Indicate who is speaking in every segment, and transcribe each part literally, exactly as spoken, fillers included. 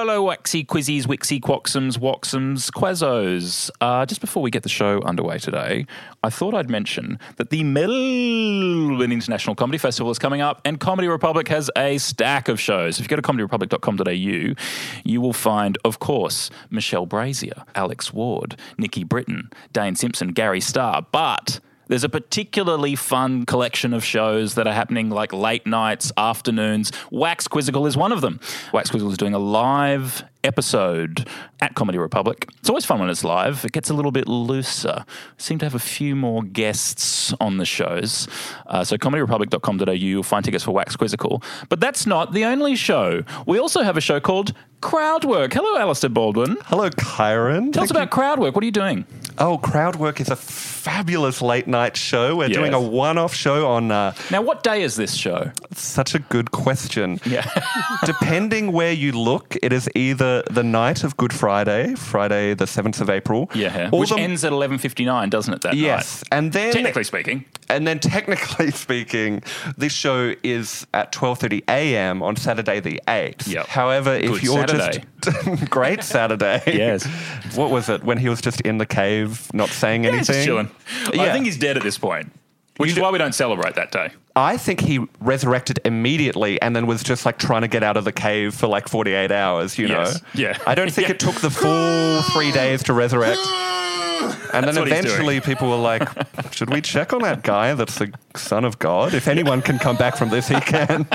Speaker 1: hello, waxy quizzies, wixy quoxums, woxums, quazos. Uh, just before we get the show underway today, I thought I'd mention that the Melbourne International Comedy Festival is coming up, and Comedy Republic has a stack of shows. If you go to comedy republic dot com dot a u, you will find, of course, Michelle Brazier, Alex Ward, Nikki Britton, Dane Simpson, Gary Starr, but there's a particularly fun collection of shows that are happening like late nights, afternoons. Wax Quizzical is one of them. Wax Quizzical is doing a live episode at Comedy Republic. It's always fun when it's live. It gets a little bit looser. We seem to have a few more guests on the shows. Uh, so comedy republic dot com dot a u, you'll find tickets for Wax Quizzical. But that's not the only show. We also have a show called Crowdwork. Hello, Alistair Baldwin.
Speaker 2: Hello, Kyron.
Speaker 1: Tell us about Crowdwork. What are you doing?
Speaker 2: Oh, Crowdwork is a fabulous late night show. We're
Speaker 1: Yes.
Speaker 2: doing a one-off show on... Uh,
Speaker 1: Now, what day is this show?
Speaker 2: such a good question.
Speaker 1: Yeah.
Speaker 2: Depending where you look, it is either the night of Good Friday, Friday the seventh of April.
Speaker 1: Yeah.
Speaker 2: or
Speaker 1: Which
Speaker 2: the-
Speaker 1: ends at eleven fifty-nine, doesn't it, that
Speaker 2: Yes.
Speaker 1: night?
Speaker 2: And then...
Speaker 1: Technically speaking.
Speaker 2: And then technically speaking, this show is at twelve thirty a.m. on Saturday the eighth.
Speaker 1: Yep.
Speaker 2: However, if
Speaker 1: Good
Speaker 2: you're
Speaker 1: Saturday.
Speaker 2: just... Great Saturday.
Speaker 1: Yes.
Speaker 2: What was it? When he was just in the cave, not saying
Speaker 1: Yeah,
Speaker 2: anything?
Speaker 1: he's just chilling. I
Speaker 2: Yeah.
Speaker 1: think he's dead at this point, which is why we don't celebrate that day.
Speaker 2: I think he resurrected immediately and then was just like trying to get out of the cave for like forty-eight hours, you
Speaker 1: Yes.
Speaker 2: know?
Speaker 1: Yeah.
Speaker 2: I don't think
Speaker 1: Yeah.
Speaker 2: it took the full three days to resurrect. And
Speaker 1: That's
Speaker 2: then
Speaker 1: what he's
Speaker 2: eventually people were like, should we check on that guy that's the son of God? If anyone can come back from this, he can.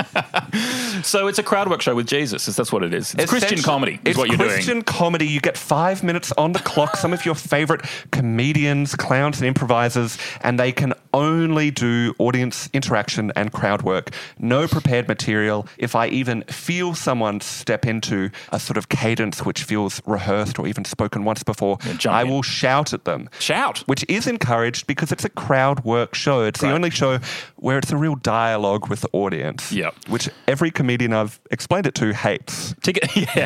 Speaker 1: So it's a Crowdwork show with Jesus, is that's what it is. It's Christian
Speaker 2: Essentially-
Speaker 1: comedy is
Speaker 2: it's
Speaker 1: what you're
Speaker 2: Christian
Speaker 1: doing.
Speaker 2: comedy. You get five minutes on the clock, some of your favourite comedians, clowns and improvisers, and they can only do audience interaction and crowd work. No prepared material. If I even feel someone step into a sort of cadence which feels rehearsed or even spoken once before,
Speaker 1: jump
Speaker 2: I
Speaker 1: in.
Speaker 2: will shout at them.
Speaker 1: Shout.
Speaker 2: Which is encouraged because it's a crowd work show. It's
Speaker 1: Right.
Speaker 2: the only show where it's a real dialogue with the audience.
Speaker 1: Yep.
Speaker 2: Which every comedian I've explained it to hates.
Speaker 1: Ticket,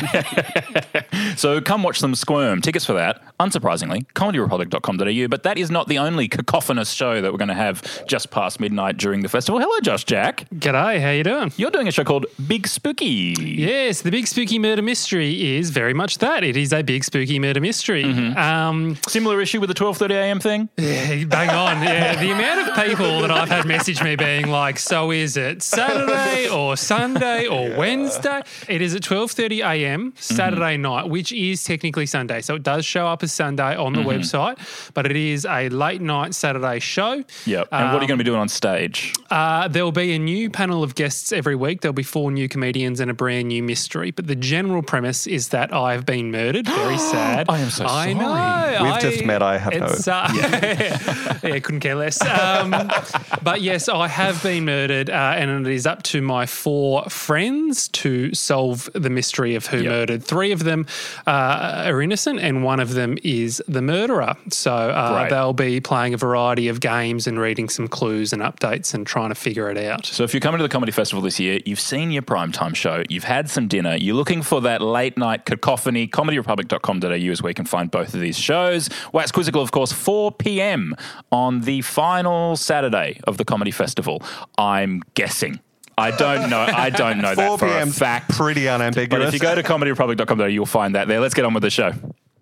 Speaker 1: yeah. So come watch them squirm. Tickets for that, unsurprisingly, comedy republic dot com dot a u. But that is not the only cacophonous show that we're going to have just past midnight during the festival. Hello, Josh Jack.
Speaker 3: G'day, how you doing?
Speaker 1: You're doing a show called Big Spooky.
Speaker 3: Yes, the Big Spooky Murder Mystery is very much that. It is a big spooky murder mystery.
Speaker 1: Mm-hmm.
Speaker 3: Um,
Speaker 1: Similar issue with the twelve thirty a.m. thing?
Speaker 3: yeah, bang on. Yeah, the amount of people that I've had message me being like, so is it Saturday or Sunday or Wednesday? It is at twelve thirty a.m. Saturday
Speaker 1: Mm-hmm.
Speaker 3: night, which is technically Sunday. So it does show up as Sunday on the
Speaker 1: Mm-hmm.
Speaker 3: website, but it is a late night Saturday show.
Speaker 1: Yep. And what are you going to be doing on stage?
Speaker 3: Uh, there'll be a new panel of guests every week. There'll be four new comedians and a brand new mystery. But the general premise is that I've been murdered. Very sad.
Speaker 1: I am so
Speaker 3: I
Speaker 1: sorry.
Speaker 3: know.
Speaker 2: We've
Speaker 3: I-
Speaker 2: just met, I have no-
Speaker 3: it's, uh, yeah. yeah, couldn't care less. Um, but yes, I have been murdered, uh, and it is up to my four friends to solve the mystery of who
Speaker 1: Yep.
Speaker 3: murdered. Three of them uh, are innocent, and one of them is the murderer. So uh,
Speaker 1: Right.
Speaker 3: they'll be playing a variety of games and reading some clues and updates and trying to figure it out.
Speaker 1: So if you're coming to the Comedy Festival this year, you've seen your primetime show, you've had some dinner, you're looking for that late night cacophony, comedy republic dot com dot a u is where you can find both of these shows. Wax Quizzical, of course, four p.m. on the final Saturday of the Comedy Festival. I'm guessing. I don't know. I don't know that
Speaker 2: four
Speaker 1: for a
Speaker 2: p.m.
Speaker 1: fact.
Speaker 2: Pretty unambiguous.
Speaker 1: But if you go to comedy republic dot com dot a u, you'll find that there. Let's get on with the show.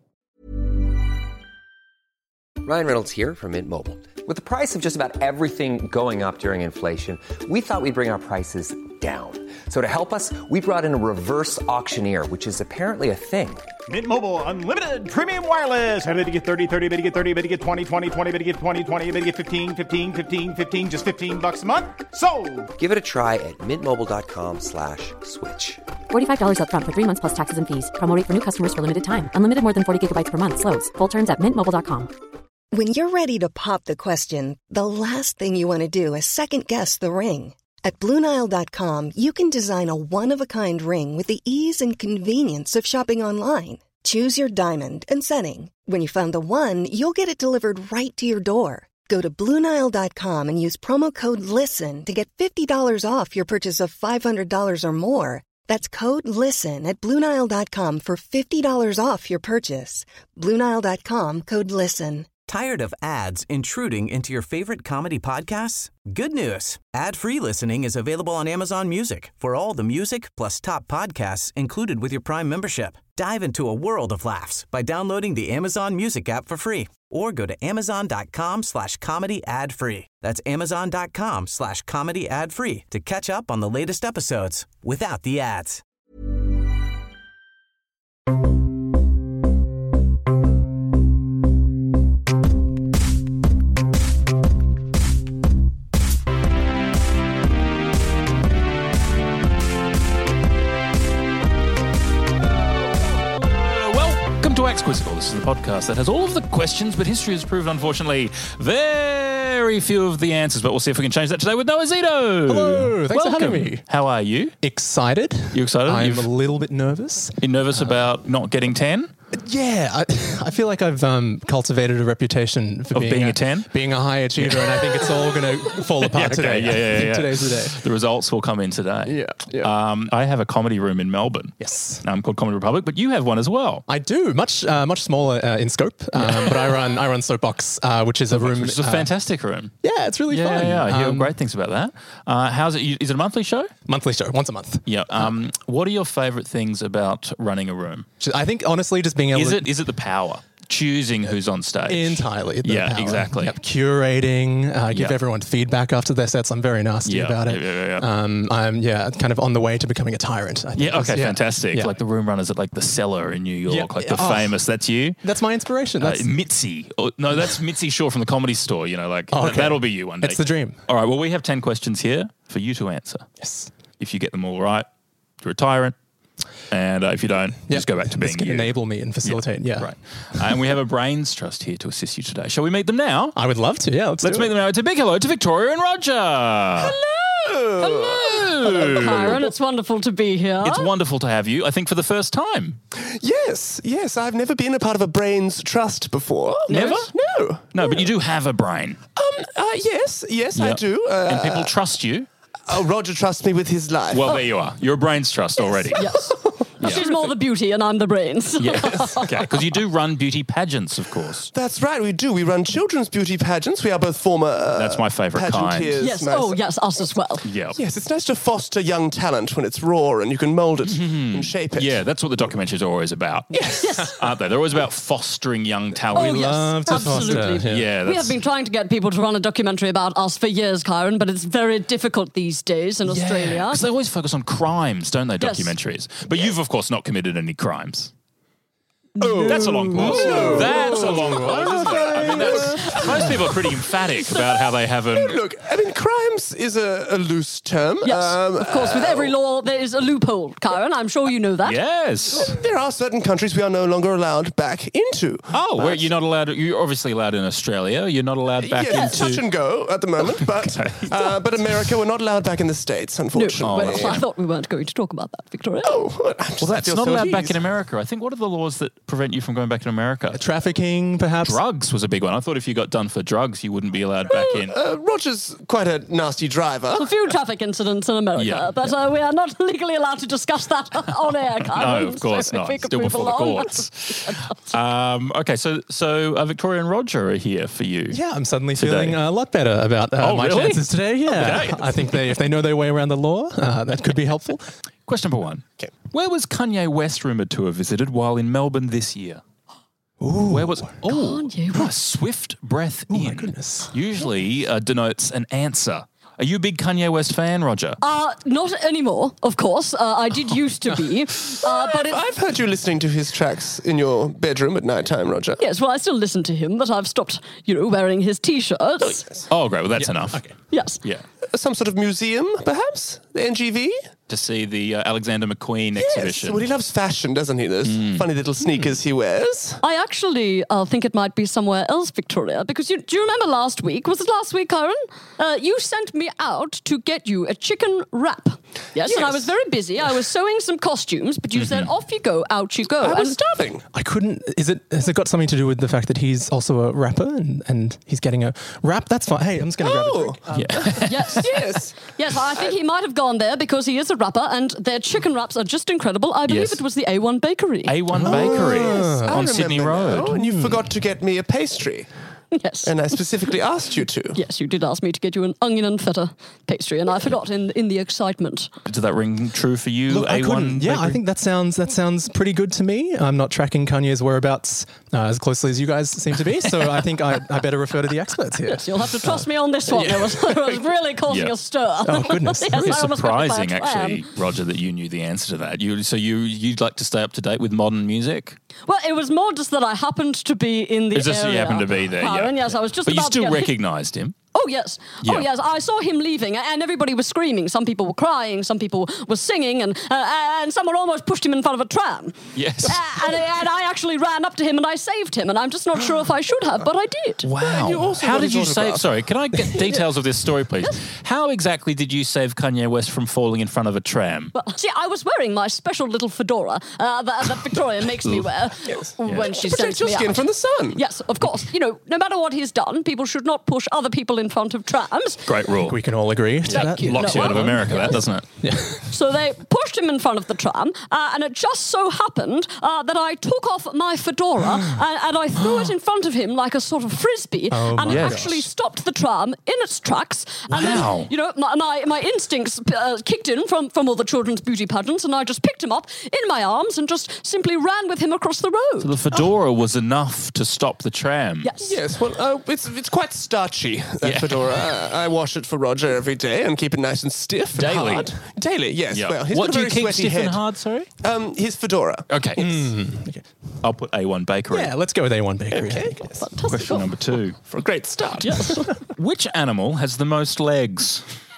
Speaker 4: Ryan Reynolds here from Mint Mobile. With the price of just about everything going up during inflation, we thought we'd bring our prices down. So to help us, we brought in a reverse auctioneer, which is apparently a thing.
Speaker 5: Mint Mobile Unlimited Premium Wireless. How to get thirty, thirty, how to get thirty, how to get twenty, twenty, twenty, how to get twenty, twenty, how to get fifteen, fifteen, fifteen, fifteen, just fifteen bucks a month? Sold!
Speaker 4: Give it a try at mintmobile.com slash switch.
Speaker 6: forty-five dollars up front for three months plus taxes and fees. Promo rate for new customers for limited time. Unlimited more than forty gigabytes per month. Slows full terms at mint mobile dot com.
Speaker 7: When you're ready to pop the question, the last thing you want to do is second-guess the ring. At Blue Nile dot com, you can design a one-of-a-kind ring with the ease and convenience of shopping online. Choose your diamond and setting. When you find the one, you'll get it delivered right to your door. Go to Blue Nile dot com and use promo code LISTEN to get fifty dollars off your purchase of five hundred dollars or more. That's code LISTEN at Blue Nile dot com for fifty dollars off your purchase. Blue Nile dot com, code LISTEN.
Speaker 8: Tired of ads intruding into your favorite comedy podcasts? Good news. Ad-free listening is available on Amazon Music for all the music plus top podcasts included with your Prime membership. Dive into a world of laughs by downloading the Amazon Music app for free or go to amazon.com slash comedy ad free. That's amazon.com slash comedy ad free to catch up on the latest episodes without the ads.
Speaker 1: Quizzical. This is the podcast that has all of the questions, but history has proved, unfortunately, very few of the answers. But we'll see if we can change that today with Noah Zito.
Speaker 9: Hello, thanks
Speaker 1: Welcome.
Speaker 9: for having me.
Speaker 1: How are you?
Speaker 9: Excited.
Speaker 1: You excited?
Speaker 9: I'm
Speaker 1: You've-
Speaker 9: a little bit nervous.
Speaker 1: You're nervous uh, about not getting ten?
Speaker 9: Yeah, I, I feel like I've um, cultivated a reputation for
Speaker 1: Of
Speaker 9: being,
Speaker 1: being a
Speaker 9: a
Speaker 1: ten?
Speaker 9: being a high achiever, and I think it's all going to fall apart
Speaker 1: Yeah, okay,
Speaker 9: today.
Speaker 1: yeah, yeah,
Speaker 9: I think
Speaker 1: yeah.
Speaker 9: today's the day.
Speaker 1: The results will come in today.
Speaker 9: Yeah, yeah.
Speaker 1: Um, I have a comedy room in Melbourne.
Speaker 9: Yes.
Speaker 1: Um, called Comedy Republic, but you have one as well.
Speaker 9: I do, much uh, much smaller uh, in scope, um, but I run I run Soapbox, uh, which is a room.
Speaker 1: Which is a
Speaker 9: uh,
Speaker 1: fantastic room.
Speaker 9: Yeah, it's really
Speaker 1: Yeah,
Speaker 9: fun.
Speaker 1: yeah, yeah. I hear
Speaker 9: Um,
Speaker 1: great things about that. Uh, how's it? you- Is it a monthly show?
Speaker 9: Monthly show, once a month.
Speaker 1: Yeah. Um, what are your favourite things about running a room?
Speaker 9: I think honestly, just being able
Speaker 1: Is
Speaker 9: to
Speaker 1: it is it the power? Choosing who's on stage.
Speaker 9: entirely. the
Speaker 1: Yeah,
Speaker 9: power.
Speaker 1: exactly.
Speaker 9: Yep. Curating, uh, give
Speaker 1: Yeah.
Speaker 9: everyone feedback after their sets. I'm very nasty
Speaker 1: Yeah,
Speaker 9: about it.
Speaker 1: yeah, yeah, yeah.
Speaker 9: Um, I'm yeah, kind of on the way to becoming a tyrant. I think.
Speaker 1: Yeah, okay,
Speaker 9: Yeah.
Speaker 1: fantastic.
Speaker 9: Yeah.
Speaker 1: Like the room runners at like the Cellar in New York,
Speaker 9: Yeah.
Speaker 1: like the
Speaker 9: Oh.
Speaker 1: famous, that's you?
Speaker 9: That's my inspiration.
Speaker 1: Uh,
Speaker 9: That's
Speaker 1: Mitzi. Oh, no, that's Mitzi Shaw from the Comedy Store, you know, like
Speaker 9: Oh,
Speaker 1: th-
Speaker 9: okay.
Speaker 1: that'll be you one day.
Speaker 9: It's the dream.
Speaker 1: All right, well, we have ten questions here for you to answer.
Speaker 9: yes.
Speaker 1: If you get them all right, you're a tyrant. And uh, if you don't,
Speaker 9: Yep.
Speaker 1: just go back to being
Speaker 9: This can
Speaker 1: you.
Speaker 9: enable me and facilitate. Yeah,
Speaker 1: Right. Uh, and we have a brains trust here to assist you today. Shall we meet them now?
Speaker 9: I would love to. Yeah, let's,
Speaker 1: Let's
Speaker 9: do
Speaker 1: meet
Speaker 9: it.
Speaker 1: them now. It's a big hello to Victoria and Roger. Hello. Hello.
Speaker 10: Kyron, it's wonderful to be here.
Speaker 1: It's wonderful to have you, I think, for the first time.
Speaker 11: Yes, yes. I've never been a part of a brains trust before.
Speaker 1: Never?
Speaker 11: No.
Speaker 1: No, but you do have a brain.
Speaker 11: Um. Uh, yes. Yes, I
Speaker 1: Yeah.
Speaker 11: do. Uh,
Speaker 1: And people trust you.
Speaker 11: Oh, Roger trusts me with his life.
Speaker 1: Well, there you are. You're a brains trust already.
Speaker 10: Yes. She's more the beauty and I'm the brains.
Speaker 1: Yes. Okay. Because you do run beauty pageants, of course.
Speaker 11: That's right. We do. We run children's beauty pageants. We are both former. Uh,
Speaker 1: That's my favourite kind.
Speaker 11: pageanteers.
Speaker 10: Yes.
Speaker 11: Nice.
Speaker 10: Oh, yes, us as well.
Speaker 1: Yeah.
Speaker 11: Yes, it's nice to foster young talent when it's raw and you can mould it and shape it.
Speaker 1: Yeah, that's what the documentaries are always about.
Speaker 10: Yes.
Speaker 1: Aren't they? They're always about fostering young talent.
Speaker 10: Oh, yes.
Speaker 9: love to foster,
Speaker 10: Absolutely.
Speaker 9: yeah.
Speaker 1: Yeah,
Speaker 10: We
Speaker 1: that's-
Speaker 10: have been trying to get people to run a documentary about us for years, Kyron, but it's very difficult these days in Australia.
Speaker 1: Because they always focus on crimes, don't they,
Speaker 10: Yes.
Speaker 1: documentaries? But you've, of course, not committed any crimes. Oh, that's a long pause. That's a long pause, isn't it? I mean, that's, most people are pretty emphatic about how they haven't.
Speaker 11: Look, I mean, crimes is a, a loose term.
Speaker 10: Yes,
Speaker 11: Um,
Speaker 10: of course, with every law there is a loophole, Kyron. I'm sure you know that.
Speaker 1: Yes.
Speaker 11: There are certain countries we are no longer allowed back into.
Speaker 1: Oh, where
Speaker 11: But-
Speaker 1: you're not allowed. You're obviously allowed in Australia. You're not allowed back
Speaker 11: yes, touch
Speaker 1: into.
Speaker 11: and go at the moment, but uh, but America, we're not allowed back in the States,
Speaker 10: No,
Speaker 11: unfortunately.
Speaker 10: well, I thought we weren't going to talk about that, Victoria.
Speaker 11: Oh, well, I'm just-
Speaker 1: Well,
Speaker 11: I
Speaker 1: that's
Speaker 11: feel
Speaker 1: not
Speaker 11: so
Speaker 1: allowed
Speaker 11: at
Speaker 1: back
Speaker 11: ease.
Speaker 1: in America. I think. What are the laws that prevent you from going back in America?
Speaker 9: Trafficking, perhaps.
Speaker 1: Drugs was a big one. I thought if you got done for drugs, you wouldn't be allowed back in.
Speaker 11: Uh, Roger's quite a nasty driver.
Speaker 10: A few traffic incidents in America,
Speaker 1: Yeah.
Speaker 10: but uh, we are not legally allowed to discuss that on air, Kyron.
Speaker 1: No, of course
Speaker 10: so if
Speaker 1: not.
Speaker 10: we could
Speaker 1: Still
Speaker 10: move
Speaker 1: before the
Speaker 10: along.
Speaker 1: courts. um, okay, so so uh, Victoria and Roger are here for you.
Speaker 9: Yeah, I'm suddenly
Speaker 1: Today.
Speaker 9: feeling a lot better about uh,
Speaker 1: Oh,
Speaker 9: my
Speaker 1: really?
Speaker 9: chances today. Yeah,
Speaker 1: Okay.
Speaker 9: I think they, if they know their way around the law, uh, that could be helpful.
Speaker 1: Question number one.
Speaker 11: Okay.
Speaker 1: Where was Kanye West rumoured to have visited while in Melbourne this year? Ooh. Where was oh,
Speaker 10: Kanye
Speaker 1: a swift breath in?
Speaker 9: my goodness.
Speaker 1: Usually uh, denotes an answer. Are you a big Kanye West fan, Roger?
Speaker 10: Uh, not anymore, of course. Uh, I did used to be. Uh, but it's,
Speaker 11: I've heard you listening to his tracks in your bedroom at night time, Roger.
Speaker 10: yes, well, I still listen to him, but I've stopped, you know, wearing his T-shirts.
Speaker 1: Oh, great. Well, that's enough.
Speaker 9: Okay.
Speaker 10: Yes.
Speaker 1: Yeah.
Speaker 11: Some sort of museum, perhaps? The N G V?
Speaker 1: To see the uh, Alexander McQueen
Speaker 11: Yes.
Speaker 1: exhibition.
Speaker 11: Well, he loves fashion, doesn't he? Those funny little sneakers he wears.
Speaker 10: I actually uh, think it might be somewhere else, Victoria, because you, do you remember last week? Was it last week, Kyron? Uh, you sent me out to get you a chicken wrap. Yes, and I
Speaker 11: Yes.
Speaker 10: was very busy. I was sewing some costumes, but you said, off you go, out you go.
Speaker 11: I was
Speaker 10: And-
Speaker 11: starving.
Speaker 9: I couldn't. Is it? Has it got something to do with the fact that he's also a rapper and, and he's getting a rap? That's fine. Hey, I'm just going to
Speaker 11: Oh.
Speaker 9: grab a drink.
Speaker 1: Yeah.
Speaker 10: yes.
Speaker 11: Yes.
Speaker 10: Yes, I think he might have gone there because he is a rapper and their chicken wraps are just incredible. I believe
Speaker 1: Yes.
Speaker 10: it was the A one Bakery.
Speaker 1: A one Bakery
Speaker 11: I
Speaker 1: on
Speaker 11: remember
Speaker 1: Sydney
Speaker 11: now.
Speaker 1: Road.
Speaker 11: And you forgot to get me a pastry.
Speaker 10: Yes.
Speaker 11: And I specifically asked you to.
Speaker 10: Yes, you did ask me to get you an onion and feta pastry, and I forgot in in the excitement.
Speaker 1: Does that ring true for you,
Speaker 9: Look, I
Speaker 1: A one
Speaker 9: couldn't. Yeah,
Speaker 1: bakery?
Speaker 9: I think that sounds that sounds pretty good to me. I'm not tracking Kanye's whereabouts uh, as closely as you guys seem to be, so I think I, I better refer to the experts here.
Speaker 10: Yes, you'll have to trust me on this one. It was, it was really causing
Speaker 1: Yeah.
Speaker 10: a stir.
Speaker 9: Oh, goodness.
Speaker 10: Yes,
Speaker 1: Pretty
Speaker 10: I almost got hit by a
Speaker 1: surprising,
Speaker 10: tram.
Speaker 1: actually, Roger, that you knew the answer to that. You, so you you'd like to stay up to date with modern music?
Speaker 10: Well, it was more just that I happened to be in the
Speaker 1: It's just that
Speaker 10: area.
Speaker 1: you happened to be there, yeah.
Speaker 10: And yes, I was just
Speaker 1: But you
Speaker 10: about to
Speaker 1: still
Speaker 10: get-
Speaker 1: recognised him.
Speaker 10: Oh, yes.
Speaker 1: Yeah.
Speaker 10: Oh, yes. I saw him leaving, and everybody was screaming. Some people were crying, some people were singing, and uh, and someone almost pushed him in front of a tram.
Speaker 1: Yes.
Speaker 10: Uh, and, and I actually ran up to him and I saved him, and I'm just not sure if I should have, but I did.
Speaker 1: Wow.
Speaker 11: you also
Speaker 1: How
Speaker 11: got
Speaker 1: did
Speaker 11: his
Speaker 1: you save...
Speaker 11: autograph.
Speaker 1: Sorry, can I get details of this story, please? How exactly did you save Kanye West from falling in front of a tram?
Speaker 10: Well, see, I was wearing my special little fedora uh, that, that Victoria makes me wear when she
Speaker 11: To
Speaker 10: sends
Speaker 11: protect your
Speaker 10: me
Speaker 11: skin
Speaker 10: out.
Speaker 11: from the sun.
Speaker 10: Yes, of course. You know, no matter what he's done, people should not push other people in front of trams.
Speaker 1: Great rule.
Speaker 9: We can all agree to
Speaker 10: Thank
Speaker 9: that.
Speaker 10: you.
Speaker 1: Locks
Speaker 10: No,
Speaker 1: you out of
Speaker 10: well,
Speaker 1: America, that, doesn't it?
Speaker 10: So they pushed him in front of the tram, uh, and it just so happened uh, that I took off my fedora and, and I threw it in front of him like a sort of frisbee,
Speaker 9: Oh
Speaker 10: and
Speaker 9: my
Speaker 10: it
Speaker 1: gosh.
Speaker 10: actually stopped the tram in its tracks. And
Speaker 1: Wow.
Speaker 10: then, you know, my, my, my instincts uh, kicked in from, from all the children's beauty pageants, and I just picked him up in my arms and just simply ran with him across the road.
Speaker 1: So the fedora was enough to stop the tram.
Speaker 10: Yes.
Speaker 11: Yes, well, uh, it's it's quite starchy, that
Speaker 1: Yeah.
Speaker 11: fedora. I, I wash it for Roger every day and keep it nice and stiff and
Speaker 1: Daily?
Speaker 11: hard. Daily, yes.
Speaker 1: Yeah.
Speaker 11: Well, he's
Speaker 1: What
Speaker 11: got a
Speaker 1: do you
Speaker 11: very
Speaker 1: keep
Speaker 11: sweaty
Speaker 1: stiff
Speaker 11: head.
Speaker 1: and hard, sorry?
Speaker 11: Um, his fedora.
Speaker 1: Okay.
Speaker 9: Okay.
Speaker 1: I'll put A one Bakery.
Speaker 9: Yeah, let's go with A one Bakery. I
Speaker 11: Okay.
Speaker 9: think.
Speaker 10: Fantastic.
Speaker 1: Question number two.
Speaker 11: For a great start.
Speaker 10: Yes.
Speaker 1: Which animal has the most legs?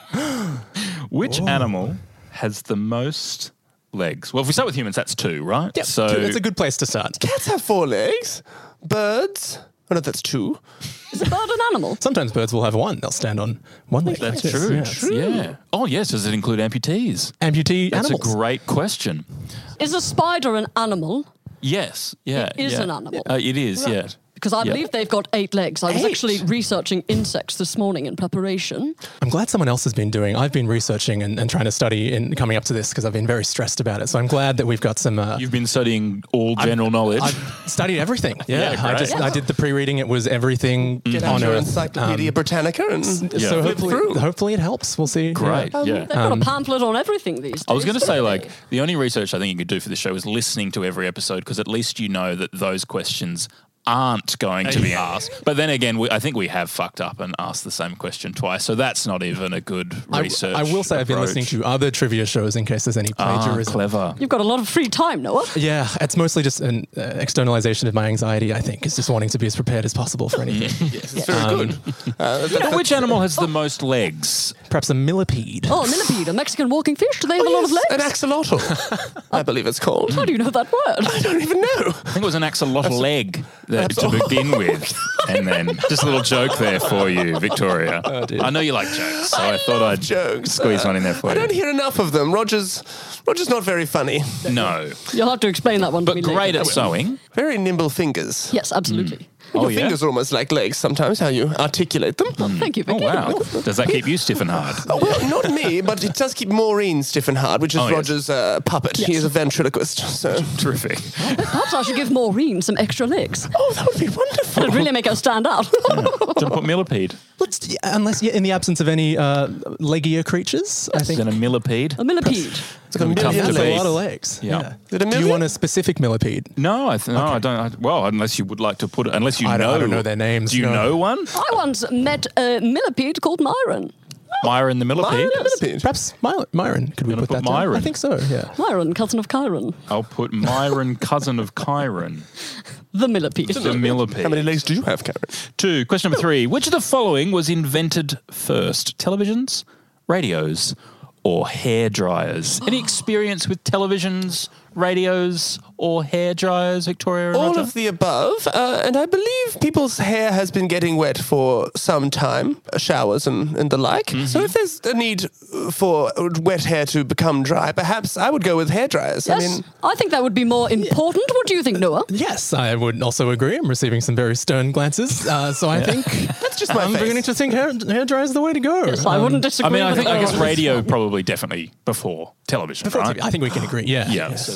Speaker 1: Which animal has the most legs? Well, if we start with humans, that's two, right?
Speaker 9: Yep,
Speaker 1: So
Speaker 9: two- that's a good place to start.
Speaker 11: Cats have four legs. Birds. Oh, no, that's two.
Speaker 10: Is a bird an animal?
Speaker 9: Sometimes birds will have one. They'll stand on one leg.
Speaker 1: that's
Speaker 9: Yes,
Speaker 1: true.
Speaker 9: yes.
Speaker 1: Yeah. Oh, yes. Does it include amputees?
Speaker 9: Amputee
Speaker 1: That's
Speaker 9: animals.
Speaker 1: a great question.
Speaker 10: Is a spider an animal?
Speaker 1: Yes. Yeah.
Speaker 10: It is
Speaker 1: yeah.
Speaker 10: an animal.
Speaker 1: Uh, it is. Yeah.
Speaker 10: Because I
Speaker 1: Yeah.
Speaker 10: believe they've got eight legs. I was
Speaker 11: Eight?
Speaker 10: actually researching insects this morning in preparation.
Speaker 9: I'm glad someone else has been doing. I've been researching and, and trying to study and coming up to this because I've been very stressed about it. So I'm glad that we've got some. Uh,
Speaker 1: You've been studying all general knowledge.
Speaker 9: I've studied everything. Yeah,
Speaker 1: Yeah,
Speaker 9: I
Speaker 1: great.
Speaker 9: just I did the pre-reading. It was everything
Speaker 11: Get out
Speaker 9: on
Speaker 11: your
Speaker 9: Earth.
Speaker 11: Encyclopedia
Speaker 9: Um,
Speaker 11: Britannica and
Speaker 1: Yeah.
Speaker 9: So
Speaker 11: flip
Speaker 9: hopefully,
Speaker 11: through.
Speaker 9: hopefully it helps. We'll see.
Speaker 1: Great.
Speaker 9: Yeah.
Speaker 1: yeah.
Speaker 10: They've got a pamphlet on everything these days.
Speaker 1: I was going to say,
Speaker 10: don't
Speaker 1: like,
Speaker 10: they?
Speaker 1: the only research I think you could do for the show is listening to every episode because at least you know that those questions aren't going to be asked. But then again, we, I think we have fucked up and asked the same question twice, so that's not even a good
Speaker 9: I,
Speaker 1: research.
Speaker 9: I will say I've been
Speaker 1: approach.
Speaker 9: listening to other trivia shows in case there's any
Speaker 1: Ah,
Speaker 9: plagiarism.
Speaker 1: clever.
Speaker 10: You've got a lot of free time, Noah.
Speaker 9: Yeah, it's mostly just an uh, externalization of my anxiety. I think it's just wanting to be as prepared as possible for anything.
Speaker 11: Yes, it's very good. Uh,
Speaker 1: But which animal has the most legs?
Speaker 9: Perhaps a millipede.
Speaker 10: Oh, a millipede, a Mexican walking fish. Do they have a lot of legs?
Speaker 11: An axolotl, I believe it's called.
Speaker 10: How do you know that word?
Speaker 11: I don't even know.
Speaker 1: I think it was an axolotl leg that, to begin with. And then just a little joke there for you, Victoria. I know you like jokes, so I, thought I'd
Speaker 11: Jokes.
Speaker 1: squeeze
Speaker 11: Uh,
Speaker 1: one in there for
Speaker 11: I
Speaker 1: you.
Speaker 11: don't hear enough of them. Roger's Roger's not very funny.
Speaker 1: No.
Speaker 10: You'll have to explain that one to
Speaker 1: But
Speaker 10: me
Speaker 1: great
Speaker 10: later.
Speaker 1: at sewing.
Speaker 11: Very nimble fingers.
Speaker 10: Yes, absolutely.
Speaker 1: Oh,
Speaker 11: Your
Speaker 1: yeah?
Speaker 11: fingers are almost like legs sometimes, how you articulate them.
Speaker 10: Thank you,
Speaker 1: Oh,
Speaker 10: Vicky.
Speaker 1: wow. Does that keep you stiff and hard?
Speaker 11: Oh, well, not me, but it does keep Maureen stiff and hard, which is
Speaker 1: Oh, yes.
Speaker 11: Roger's uh, puppet. He is a ventriloquist, so...
Speaker 1: Terrific.
Speaker 10: Perhaps I should give Maureen some extra legs.
Speaker 11: Oh, that would be wonderful.
Speaker 10: It'd really make her stand out.
Speaker 1: Do you want to put millipede?
Speaker 9: Let's, yeah, unless yeah, in the absence of any uh, leggier creatures, I think
Speaker 1: Then a millipede?
Speaker 10: A millipede.
Speaker 11: It's like a
Speaker 1: Be tough
Speaker 11: million
Speaker 1: to
Speaker 9: that's a
Speaker 1: beat.
Speaker 11: legs.
Speaker 9: lot of legs.
Speaker 1: Yeah.
Speaker 11: Is it a
Speaker 9: Do you
Speaker 11: million?
Speaker 9: want a specific millipede?
Speaker 1: No, I th- no, I don't. I, well, unless you would like to put it, unless you
Speaker 9: I
Speaker 1: know.
Speaker 9: don't- I don't know their names,
Speaker 1: Do you
Speaker 9: no.
Speaker 1: know one?
Speaker 10: I once met a millipede called Myron.
Speaker 1: Myron the millipede.
Speaker 11: Millipede.
Speaker 9: Perhaps My- Myron. Could we
Speaker 1: Gonna
Speaker 9: put,
Speaker 1: put
Speaker 9: that down?
Speaker 1: Myron.
Speaker 9: I think so. Yeah.
Speaker 10: Myron, cousin of Chiron.
Speaker 1: I'll put Myron, cousin of Chiron.
Speaker 10: The millipede.
Speaker 1: The millipede.
Speaker 11: How many legs do you have, Karen?
Speaker 1: Two. Question number three. Which of the following was invented first? Televisions, radios, or hair dryers? Any experience with televisions, radios, or hair dryers, Victoria? and
Speaker 11: All
Speaker 1: Roger?
Speaker 11: of the above, uh, and I believe people's hair has been getting wet for some time, uh, showers and, and the like.
Speaker 1: Mm-hmm.
Speaker 11: So if there's a need for wet hair to become dry, perhaps I would go with hair dryers.
Speaker 10: Yes,
Speaker 11: I mean,
Speaker 10: I think that would be more important. What do you think, Noah?
Speaker 9: Yes, I would also agree. I'm receiving some very stern glances. Uh, so I think
Speaker 11: that's just my
Speaker 9: I'm
Speaker 11: face.
Speaker 9: beginning to think hair, hair dryer is the way to go.
Speaker 10: Yes, I
Speaker 9: Um,
Speaker 10: wouldn't disagree
Speaker 1: I mean, I
Speaker 10: with
Speaker 1: think I
Speaker 10: Noah
Speaker 1: guess
Speaker 10: on this
Speaker 1: radio
Speaker 10: one.
Speaker 1: probably definitely before television,
Speaker 9: before
Speaker 1: right?
Speaker 9: T V, I think we can agree. Yeah.
Speaker 1: Yeah,
Speaker 9: Yes.
Speaker 1: so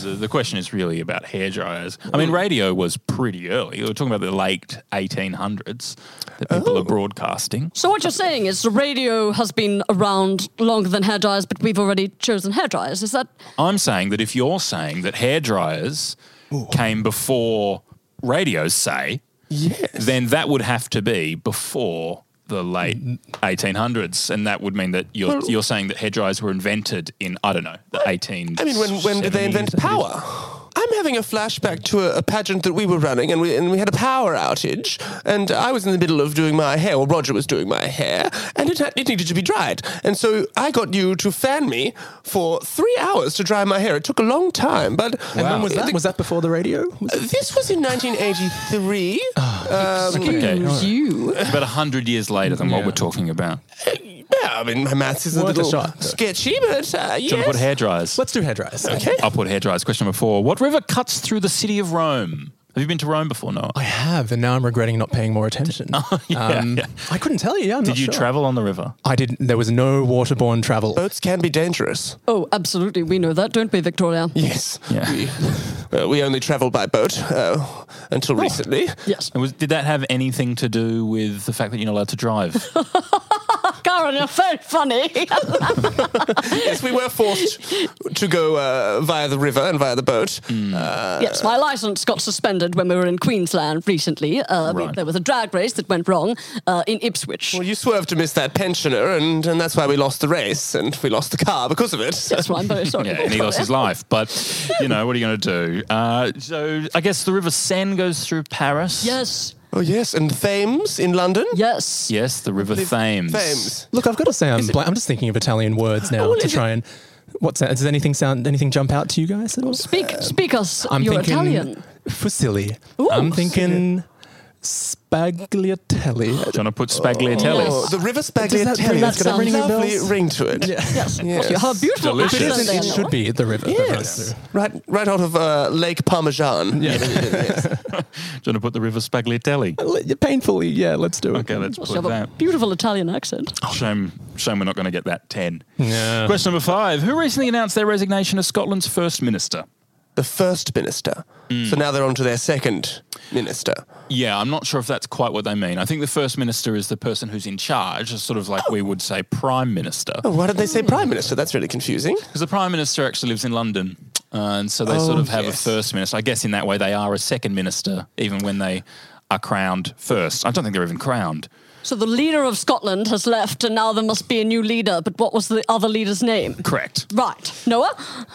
Speaker 1: the, the question is really about hairdryers. I mean, radio was pretty early. We're talking about the late eighteen hundreds that people
Speaker 11: Oh.
Speaker 1: are broadcasting.
Speaker 10: So what you're saying is the radio has been around longer than hairdryers, but we've already chosen hairdryers. Is that...
Speaker 1: I'm saying that if you're saying that hairdryers came before radios, say,
Speaker 11: Yes.
Speaker 1: then that would have to be before the late eighteen hundreds, and that would mean that you're
Speaker 11: Well-
Speaker 1: you're saying that hairdryers were invented in, I don't know, the eighteen.
Speaker 11: I mean, when, when did they invent power? I'm having a flashback to a, a pageant that we were running, and we and we had a power outage, and I was in the middle of doing my hair, or Roger was doing my hair, and it, had, it needed to be dried. And so I got you to fan me for three hours to dry my hair. It took a long time, but...
Speaker 9: And when was that? Was that before the radio?
Speaker 11: Uh, This was in nineteen eighty-three. um,
Speaker 1: Okay.
Speaker 10: Excuse you.
Speaker 1: It's about a hundred years later than what we're talking about.
Speaker 11: yeah, I mean, my maths is a
Speaker 9: Worth a
Speaker 11: little
Speaker 9: shot.
Speaker 11: sketchy, but uh,
Speaker 1: Do you want to put
Speaker 11: yes.
Speaker 1: hairdryers?
Speaker 9: Let's do hairdryers.
Speaker 11: Okay.
Speaker 1: I'll put hairdryers. Question number four. What river cuts through the city of Rome? Have you been to Rome before, Noah?
Speaker 9: I have, and now I'm regretting not paying more attention.
Speaker 1: yeah, yeah.
Speaker 9: I couldn't tell you. Yeah, I'm
Speaker 1: Did
Speaker 9: not
Speaker 1: you
Speaker 9: sure.
Speaker 1: travel on the river?
Speaker 9: I didn't. There was no waterborne travel.
Speaker 11: Boats can be dangerous.
Speaker 10: Oh, absolutely. We know that, don't we, Victoria?
Speaker 11: Yes.
Speaker 1: Yeah.
Speaker 11: We, well, we only travelled by boat uh, until recently.
Speaker 10: Yes.
Speaker 1: And was, did that have anything to do with the fact that you're not allowed to drive?
Speaker 10: Karen, you're very funny.
Speaker 11: Yes, we were forced to go uh, via the river and via the boat. Uh,
Speaker 10: Yes, my license got suspended when we were in Queensland recently. Uh, we-
Speaker 1: Right.
Speaker 10: there was a drag race that went wrong uh, in Ipswich.
Speaker 11: Well, you swerved to miss that pensioner, and, and that's why we lost the race, and we lost the car because of it.
Speaker 10: That's why I'm very sorry.
Speaker 1: Yeah, and he lost his life. But, you know, what are you going to do? Uh, so I guess the River Seine goes through Paris.
Speaker 10: Yes,
Speaker 11: Oh, yes, and Thames in London.
Speaker 10: yes.
Speaker 1: Yes, the River Thames.
Speaker 11: Thames.
Speaker 9: Look, I've got to say, I'm, bla- I'm just thinking of Italian words now
Speaker 11: well,
Speaker 9: to
Speaker 11: is
Speaker 9: try and. What's that? Does anything sound? Anything jump out to you guys at all?
Speaker 10: Speak, speak us.
Speaker 9: I'm
Speaker 10: You're
Speaker 9: thinking
Speaker 10: Italian.
Speaker 9: fusilli.
Speaker 10: Ooh.
Speaker 9: I'm thinking spagliatelli.
Speaker 1: Do you want to put Spagliatelli?
Speaker 11: Oh, the River
Speaker 9: Does that-
Speaker 11: Spagliatelli
Speaker 9: that
Speaker 11: has got a
Speaker 10: sound-
Speaker 11: lovely
Speaker 9: bells?
Speaker 11: ring to it.
Speaker 10: Yes, of
Speaker 11: Yes.
Speaker 10: course. You have a beautiful
Speaker 1: Delicious.
Speaker 10: accent
Speaker 9: It,
Speaker 10: there,
Speaker 9: is, it should
Speaker 10: Noah.
Speaker 9: be the river that goes
Speaker 11: Yes.
Speaker 9: through.
Speaker 11: Right, right out of uh, Lake Parmesan.
Speaker 9: Yeah.
Speaker 1: Do you want to put the River Spagliatelli?
Speaker 9: Painfully, yeah, let's do it.
Speaker 1: Okay, let's
Speaker 10: You
Speaker 1: put
Speaker 10: have a
Speaker 1: that.
Speaker 10: beautiful Italian accent.
Speaker 1: Shame, shame we're not going to get that ten.
Speaker 9: Yeah.
Speaker 1: Question number five. Who recently announced their resignation as Scotland's first minister?
Speaker 11: The first minister. So now they're on to their second minister.
Speaker 1: Yeah, I'm not sure if that's quite what they mean. I think the first minister is the person who's in charge, sort of like we would say prime minister.
Speaker 11: Oh, why did they say prime minister? That's really confusing.
Speaker 1: Because the prime minister actually lives in London. Uh, and so they sort
Speaker 11: Oh,
Speaker 1: of have
Speaker 11: yes.
Speaker 1: a first minister. I guess in that way they are a second minister, even when they are crowned first. I don't think they're even crowned.
Speaker 10: So the leader of Scotland has left, and now there must be a new leader. But what was the other leader's name?
Speaker 1: Correct.
Speaker 10: Right, Noah.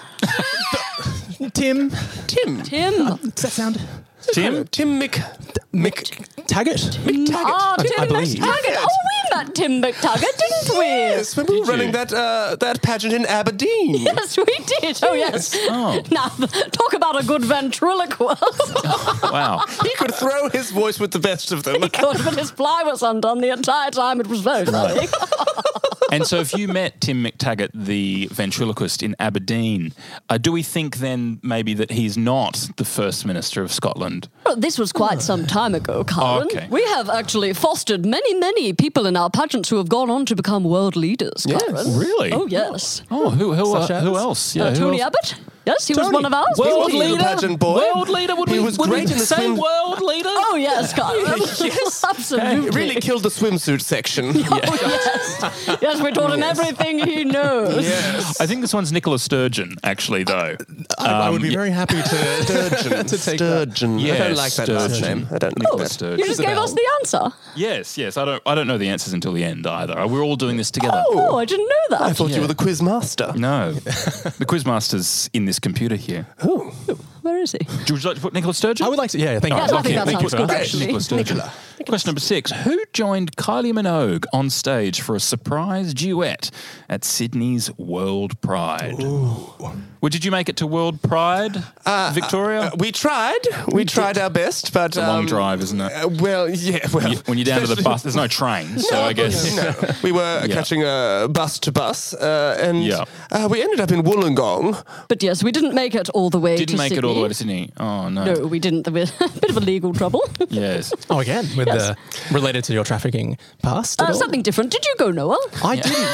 Speaker 9: Tim.
Speaker 11: Tim.
Speaker 10: Tim.
Speaker 9: Does that sound?
Speaker 1: Tim?
Speaker 11: Tim Mc...
Speaker 9: Mick Taggart.
Speaker 11: McTaggart.
Speaker 10: Ah, Tim
Speaker 9: I believe.
Speaker 10: McTaggart. Oh, we met Tim McTaggart, didn't we?
Speaker 11: Yes, when we were
Speaker 1: Did
Speaker 11: running
Speaker 1: you?
Speaker 11: that uh, that pageant in Aberdeen.
Speaker 10: Yes, we did. Oh, yes.
Speaker 1: Oh.
Speaker 10: Now, talk about a good ventriloquist.
Speaker 1: Wow.
Speaker 11: He could throw his voice with the best of them.
Speaker 10: He could, but his fly was undone the entire time. It was very funny.
Speaker 1: And so if you met Tim McTaggart, the ventriloquist in Aberdeen, uh, do we think then maybe that he's not the first minister of Scotland?
Speaker 10: Well, this was quite some time ago, Karen.
Speaker 1: Oh, okay.
Speaker 10: We have actually fostered many, many people in our pageants who have gone on to become world leaders,
Speaker 11: Yes.
Speaker 10: Karen.
Speaker 1: Really?
Speaker 10: Oh, yes.
Speaker 1: Oh, who who, uh,
Speaker 9: Such as?
Speaker 1: who else?
Speaker 10: Uh,
Speaker 1: who
Speaker 10: Tony
Speaker 1: else?
Speaker 10: Abbott? Yes, he was
Speaker 9: Tony.
Speaker 10: one of ours.
Speaker 1: World
Speaker 11: He was a
Speaker 1: leader?
Speaker 11: pageant boy.
Speaker 1: World leader? Would
Speaker 11: He
Speaker 1: we,
Speaker 11: was
Speaker 1: would
Speaker 11: great
Speaker 1: we
Speaker 11: in the
Speaker 1: say
Speaker 11: swim-
Speaker 1: world leader?
Speaker 10: Oh, yes, Karen.
Speaker 11: Yes.
Speaker 10: Absolutely.
Speaker 11: He really killed the swimsuit section.
Speaker 10: Oh, yes. Yes, we taught him everything he knows.
Speaker 11: Yes.
Speaker 1: I think this one's Nicola Sturgeon, actually, though.
Speaker 9: I, I would
Speaker 1: Um,
Speaker 9: be
Speaker 1: yeah.
Speaker 9: very happy to,
Speaker 11: Sturgeon.
Speaker 9: to take that.
Speaker 11: Sturgeon. I
Speaker 1: Yeah,
Speaker 11: don't like that last
Speaker 1: Sturgeon.
Speaker 11: name. I don't like
Speaker 1: Nicola
Speaker 11: that.
Speaker 1: Sturgeon.
Speaker 10: You just gave us the answer.
Speaker 1: Yes, yes. I don't. I don't know the answers until the end either. We're all doing this together.
Speaker 10: Oh, I didn't know that.
Speaker 11: I thought
Speaker 1: Yeah.
Speaker 11: you were the quiz master.
Speaker 1: No, the quizmaster's in this computer here.
Speaker 11: Oh.
Speaker 10: Where is he?
Speaker 1: Would you like to put Nicola Sturgeon?
Speaker 9: I would like to. Yeah, thank
Speaker 1: All
Speaker 9: you.
Speaker 1: right,
Speaker 10: I think
Speaker 1: okay,
Speaker 10: that
Speaker 1: thank you
Speaker 10: sounds
Speaker 1: for
Speaker 10: good,
Speaker 1: that.
Speaker 10: actually.
Speaker 1: Nicola Sturgeon. Question number six. Who joined Kylie Minogue on stage for a surprise duet at Sydney's World Pride? Well, did you make it to World Pride, Victoria?
Speaker 11: Uh, we tried. We tried our best, but...
Speaker 1: it's a long
Speaker 11: um,
Speaker 1: drive, isn't it?
Speaker 11: Uh, well, yeah, well...
Speaker 1: You- when you're down to the
Speaker 11: especially-
Speaker 1: bus, there's no train, so I guess...
Speaker 11: No, we were
Speaker 1: Yeah.
Speaker 11: catching a bus to bus, uh, and
Speaker 1: Yeah.
Speaker 11: uh, we ended up in Wollongong.
Speaker 10: But yes, we didn't make it all the way
Speaker 1: Didn't
Speaker 10: to
Speaker 1: make
Speaker 10: Sydney.
Speaker 1: it all the way to Sydney. Oh, no.
Speaker 10: No, we didn't. There was a bit of a legal trouble.
Speaker 1: Yes.
Speaker 9: Oh, again, with
Speaker 10: Yes.
Speaker 9: the related to your trafficking past. at
Speaker 10: Uh,
Speaker 9: all?
Speaker 10: something different. Did you go, Noel?
Speaker 9: I didn't.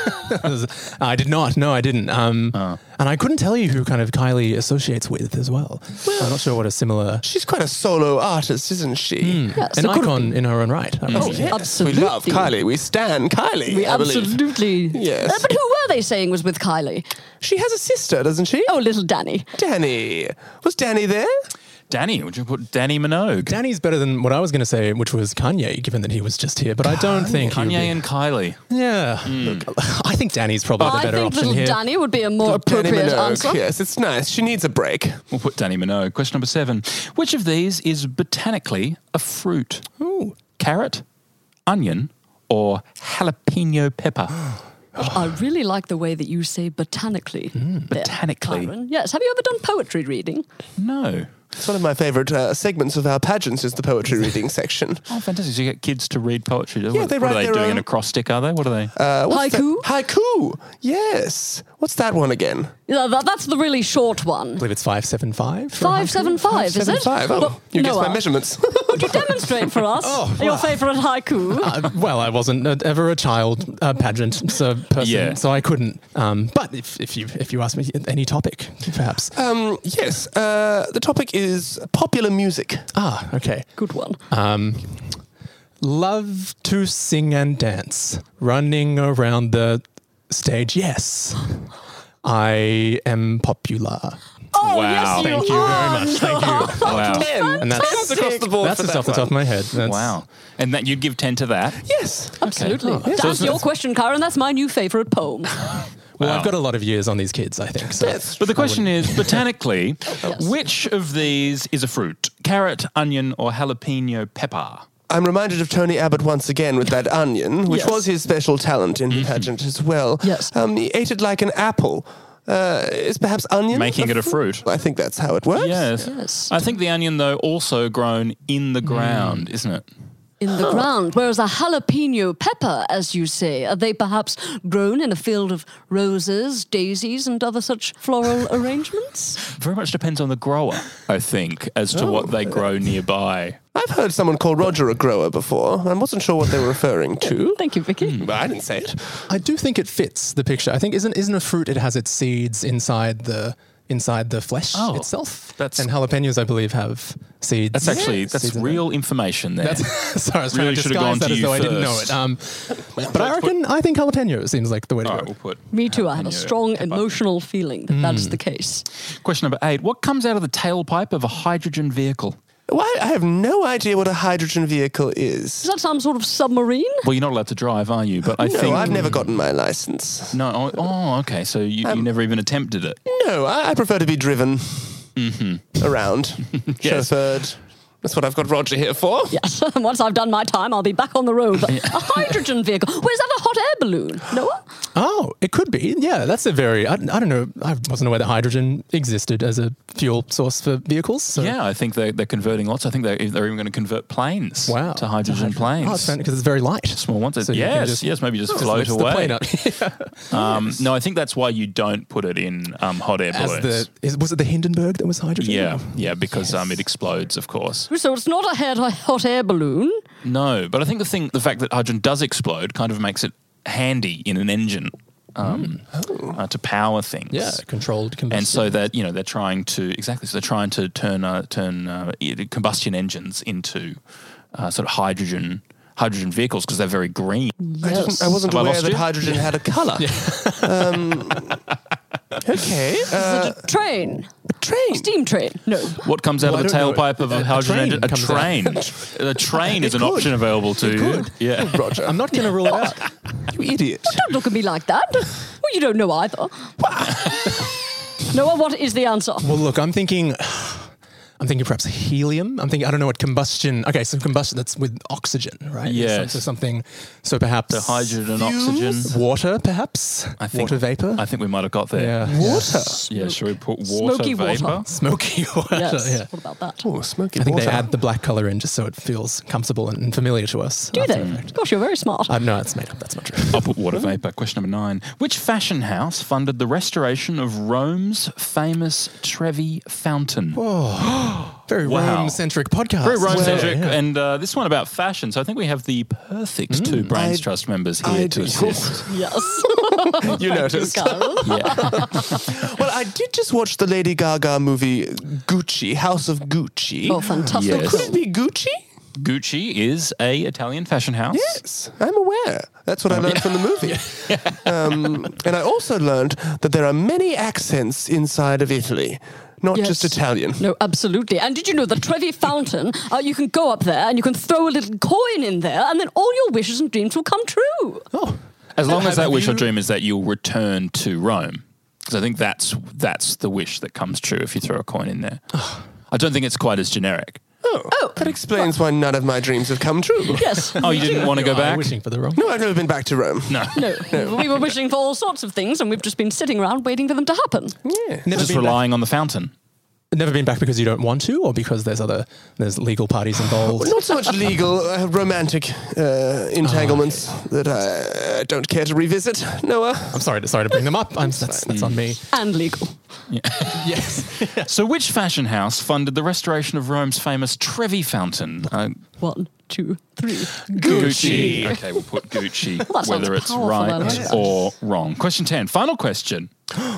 Speaker 9: I did not. No, I didn't. Um,
Speaker 1: Oh.
Speaker 9: And I couldn't tell you who kind of Kylie associates with as well. I'm not sure what a similar...
Speaker 11: She's quite a solo artist, isn't she?
Speaker 10: Yes,
Speaker 9: an
Speaker 10: it could
Speaker 9: icon in her own right. I
Speaker 10: Oh,
Speaker 9: reckon.
Speaker 11: Yes,
Speaker 10: absolutely.
Speaker 11: we love Kylie. We stan Kylie,
Speaker 10: We
Speaker 11: I believe.
Speaker 10: absolutely.
Speaker 11: Yes.
Speaker 10: Uh, but who were they saying was with Kylie?
Speaker 11: She has a sister, doesn't she?
Speaker 10: Oh, little Danny.
Speaker 11: Danny. Was Danny there?
Speaker 1: Danny, would you put Danny Minogue?
Speaker 9: Danny's better than what I was going to say, which was Kanye, given that he was just here. But I don't think he would
Speaker 1: Kanye
Speaker 9: be-
Speaker 1: and Kylie.
Speaker 9: Yeah. Look, I think Danny's probably the
Speaker 10: I
Speaker 9: better
Speaker 10: think
Speaker 9: option
Speaker 10: little
Speaker 9: here.
Speaker 10: Danny would be a more
Speaker 11: Danny
Speaker 10: appropriate
Speaker 11: Minogue.
Speaker 10: answer.
Speaker 11: Yes, it's nice. She needs a break.
Speaker 1: We'll put Danny Minogue. Question number seven. Which of these is botanically a fruit?
Speaker 9: Ooh.
Speaker 1: Carrot, onion, or jalapeno pepper?
Speaker 10: I really like the way that you say botanically. there,
Speaker 1: botanically.
Speaker 10: Kyron. Yes. Have you ever done poetry reading?
Speaker 1: No.
Speaker 11: It's one of my favourite uh, segments of our pageants is the poetry reading section.
Speaker 1: Oh, fantastic. So you get kids to read poetry.
Speaker 11: Yeah,
Speaker 1: what,
Speaker 11: they
Speaker 1: what
Speaker 11: write
Speaker 1: are they
Speaker 11: their
Speaker 1: doing?
Speaker 11: own-
Speaker 1: An acrostic, are they? What are they?
Speaker 11: Uh, what's
Speaker 10: Haiku?
Speaker 11: that? Haiku. Yes. What's that one again?
Speaker 10: Yeah, that, that's the really short one.
Speaker 9: I believe it's five seven five.
Speaker 10: Five seven five, is it?
Speaker 11: Five. Oh,
Speaker 10: Well,
Speaker 11: you guessed my
Speaker 10: Noah,
Speaker 11: measurements.
Speaker 10: Would you demonstrate for us your favourite haiku?
Speaker 9: Uh, well, I wasn't uh, ever a child uh, pageant so person,
Speaker 1: Yeah.
Speaker 9: so I couldn't. Um, but if, if you if you ask me any topic, perhaps.
Speaker 11: um, yes. Uh, the topic is popular music.
Speaker 9: Ah, okay.
Speaker 10: Good one.
Speaker 9: Um, love to sing and dance, running around the stage. Yes, I am popular.
Speaker 10: Oh,
Speaker 1: Wow.
Speaker 10: yes, you
Speaker 9: Thank you
Speaker 10: are.
Speaker 9: very much. Thank you.
Speaker 1: Wow.
Speaker 11: Ten.
Speaker 9: And that's-
Speaker 11: Tens across the board
Speaker 9: That's
Speaker 11: for
Speaker 9: just
Speaker 11: that
Speaker 9: off the top of
Speaker 11: one.
Speaker 9: my head. That's,
Speaker 1: Wow. And that you'd give ten to that?
Speaker 11: Yes.
Speaker 10: Absolutely.
Speaker 1: Okay.
Speaker 10: To
Speaker 1: So
Speaker 10: answer
Speaker 1: it's-
Speaker 10: your question, Karen, that's my new favourite poem.
Speaker 9: Well,
Speaker 1: Wow.
Speaker 9: I've got a lot of years on these kids, I think. So.
Speaker 11: Yes.
Speaker 1: But the question is, botanically,
Speaker 10: Yes.
Speaker 1: which of these is a fruit? Carrot, onion, or jalapeno pepper?
Speaker 11: I'm reminded of Tony Abbott once again with that onion, which
Speaker 10: Yes.
Speaker 11: was his special talent in the pageant as well.
Speaker 10: Yes.
Speaker 11: Um, he ate it like an apple. Uh, is perhaps onion
Speaker 1: Making it a fruit.
Speaker 11: I think that's how it works.
Speaker 1: Yes.
Speaker 10: Yes.
Speaker 1: I think the onion, though, also grown in the ground, isn't it?
Speaker 10: In the ground, whereas a jalapeno pepper, as you say, are they perhaps grown in a field of roses, daisies, and other such floral arrangements?
Speaker 1: Very much depends on the grower, I think, as to what they grow nearby.
Speaker 11: I've heard someone call Roger a grower before. I wasn't sure what they were referring to.
Speaker 10: Thank you, Vicky.
Speaker 11: But I didn't say it.
Speaker 9: I do think it fits the picture. I think isn't isn't a fruit? It has its seeds inside the inside the flesh
Speaker 1: Oh,
Speaker 9: itself.
Speaker 1: that's-
Speaker 9: and jalapenos, I believe, have seeds.
Speaker 1: That's actually that's
Speaker 9: Seeds in
Speaker 1: real information there.
Speaker 9: That's, sorry, I was
Speaker 1: Really
Speaker 9: trying to
Speaker 1: should have
Speaker 9: disguise
Speaker 1: gone
Speaker 9: that
Speaker 1: to
Speaker 9: as
Speaker 1: you
Speaker 9: though I didn't know
Speaker 1: first.
Speaker 9: it. Um, but I reckon I think jalapeno seems like the way to
Speaker 1: All
Speaker 9: go.
Speaker 1: right, we'll put.
Speaker 10: Me too. I have a
Speaker 1: jalapeno
Speaker 10: strong
Speaker 1: pepper.
Speaker 10: emotional feeling that that is the case.
Speaker 1: Question number eight. What comes out of the tailpipe of a hydrogen vehicle?
Speaker 11: Why? I have no idea what a hydrogen vehicle is.
Speaker 10: Is that some sort of submarine?
Speaker 1: Well, you're not allowed to drive, are you? But I
Speaker 11: no,
Speaker 1: think
Speaker 11: I've never gotten my license.
Speaker 1: no. Oh, oh, okay. So you, you never even attempted it.
Speaker 11: No, I, I prefer to be driven around,
Speaker 1: Yes.
Speaker 11: chauffeured. That's what I've got Roger here for.
Speaker 10: Yes. Once I've done my time, I'll be back on the road. But a hydrogen vehicle. Well, is that a hot air balloon, Noah?
Speaker 9: Oh, it could be. Yeah, that's a very. I, I don't know. I wasn't aware that hydrogen existed as a fuel source for vehicles. So.
Speaker 1: Yeah, I think they're, they're converting lots. I think they're, they're even going to convert planes
Speaker 9: Wow.
Speaker 1: to hydrogen planes.
Speaker 9: Oh, it's because it's very light.
Speaker 1: Small ones.
Speaker 9: So you can
Speaker 1: yes,
Speaker 9: just-
Speaker 1: yes, maybe just
Speaker 9: Just
Speaker 1: float
Speaker 9: lifts the
Speaker 1: away.
Speaker 9: plane up.
Speaker 1: Um, no, I think that's why you don't put it in um, hot air
Speaker 9: As
Speaker 1: balloons.
Speaker 9: the is, was it the Hindenburg that was hydrogen?
Speaker 1: yeah, yeah, because um, it explodes, of course.
Speaker 10: So it's not a head- hot air balloon.
Speaker 1: No, but I think the thing, the fact that hydrogen does explode, kind of makes it handy in an engine um, uh, to power things.
Speaker 9: Yeah, controlled combustion.
Speaker 1: And so that you know they're trying to exactly. So they're trying to turn uh, turn uh, combustion engines into uh, sort of hydrogen hydrogen vehicles because they're very green.
Speaker 11: I, didn't, I wasn't
Speaker 1: Have I
Speaker 11: aware
Speaker 1: lost
Speaker 11: that
Speaker 1: you?
Speaker 11: hydrogen had a colour. um, okay. Uh,
Speaker 10: It's a train.
Speaker 11: a train.
Speaker 10: Steam train. No.
Speaker 1: What comes out
Speaker 9: Well,
Speaker 1: of the
Speaker 9: I don't know.
Speaker 1: tailpipe of a
Speaker 9: A- a
Speaker 1: hydrogen
Speaker 9: train
Speaker 1: engine? A
Speaker 9: comes
Speaker 1: train. A train is
Speaker 9: It
Speaker 1: an
Speaker 9: could.
Speaker 1: option available to you.
Speaker 9: could.
Speaker 1: Yeah.
Speaker 11: Roger.
Speaker 9: I'm not going to rule it out.
Speaker 11: You idiot.
Speaker 10: Don't look at me like that. Well, you don't know either. Noah, what is the answer?
Speaker 9: Well, look, I'm thinking. I'm thinking perhaps helium. I'm thinking I don't know what combustion. Okay, so combustion that's with oxygen, right?
Speaker 1: Yes.
Speaker 9: So, so something. So perhaps
Speaker 1: The hydrogen, oxygen.
Speaker 9: water, perhaps.
Speaker 1: I think
Speaker 9: water vapor.
Speaker 1: I think we might have got there.
Speaker 9: yeah.
Speaker 11: Water.
Speaker 1: Yeah. Should we put water
Speaker 10: Smoky water.
Speaker 1: vapor?
Speaker 9: Smoky water.
Speaker 10: Yes.
Speaker 9: Yeah.
Speaker 10: What about that?
Speaker 11: Oh, smoky
Speaker 9: I think
Speaker 11: water.
Speaker 9: they add the black color in just so it feels comfortable and familiar to us.
Speaker 10: Do
Speaker 9: after
Speaker 10: they?
Speaker 9: the fact.
Speaker 10: Gosh, you're very smart.
Speaker 9: Uh, no, it's made up. That's not true.
Speaker 1: I'll put water vapor. Question number nine. Which fashion house funded the restoration of Rome's famous Trevi Fountain?
Speaker 9: Very
Speaker 1: Wow.
Speaker 9: Rome-centric podcast.
Speaker 1: Very Rome-centric,
Speaker 9: Well, yeah.
Speaker 1: and uh, this one about fashion. So I think we have the perfect two Brains
Speaker 11: I-
Speaker 1: Trust members here
Speaker 11: I
Speaker 1: to
Speaker 11: do.
Speaker 1: assist.
Speaker 10: Yes.
Speaker 11: You noticed.
Speaker 10: Carl.
Speaker 11: Well, I did just watch the Lady Gaga movie Gucci, House of Gucci.
Speaker 10: Oh, fantastic.
Speaker 1: Yes.
Speaker 11: Could it be Gucci?
Speaker 1: Gucci is a Italian fashion house.
Speaker 11: Yes, I'm aware. That's what I learned from the movie. um, and I also learned that there are many accents inside of Italy, not
Speaker 10: Yes.
Speaker 11: just Italian.
Speaker 10: No, absolutely. And did you know the Trevi Fountain, uh, you can go up there and you can throw a little coin in there and then all your wishes and dreams will come true.
Speaker 9: Oh,
Speaker 1: As long as that
Speaker 9: Have
Speaker 1: wish or
Speaker 9: you-
Speaker 1: dream is that you'll return to Rome. Because I think that's that's the wish that comes true if you throw a coin in there. I don't think it's quite as generic.
Speaker 11: Oh, that explains why none of my dreams have come true.
Speaker 10: Yes.
Speaker 1: Oh, you didn't want to go
Speaker 9: I'm
Speaker 1: back?
Speaker 9: wishing for the wrong.
Speaker 11: No, I've never been back to Rome.
Speaker 1: No.
Speaker 10: No, we were wishing for all sorts of things and we've just been sitting around waiting for them to happen.
Speaker 11: Yeah.
Speaker 9: Never
Speaker 1: Just
Speaker 9: been
Speaker 1: relying on the fountain.
Speaker 9: back. Never been back because you don't want to, or because there's other there's legal parties involved.
Speaker 11: Not so much legal, uh, romantic uh, entanglements that I uh, don't care to revisit, Noah.
Speaker 9: I'm sorry to sorry to bring them up. I'm, that's that's on me.
Speaker 10: And legal.
Speaker 9: Yes.
Speaker 1: So which fashion house funded the restoration of Rome's famous Trevi Fountain? Uh,
Speaker 10: One, two, three.
Speaker 1: Gucci. Okay, we'll put Gucci,
Speaker 10: That sounds
Speaker 1: whether it's
Speaker 10: powerful, I
Speaker 1: right
Speaker 10: like that.
Speaker 1: or wrong. Question ten, final question.